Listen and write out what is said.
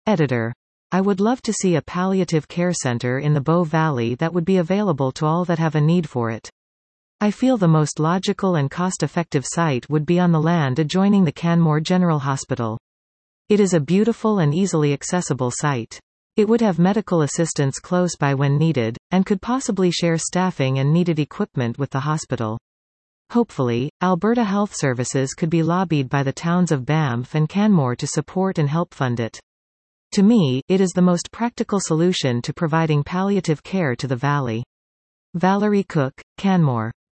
Editor. I would love to see a palliative care center in the Bow Valley that would be available to all that have a need for it. I feel the most logical and cost-effective site would be on the land adjoining the Canmore General Hospital. It is a beautiful and easily accessible site. It would have medical assistance close by when needed, and could possibly share staffing and needed equipment with the hospital. Hopefully, Alberta Health Services could be lobbied by the towns of Banff and Canmore to support and help fund it. To me, it is the most practical solution to providing palliative care to the valley. Valerie Cook, Canmore.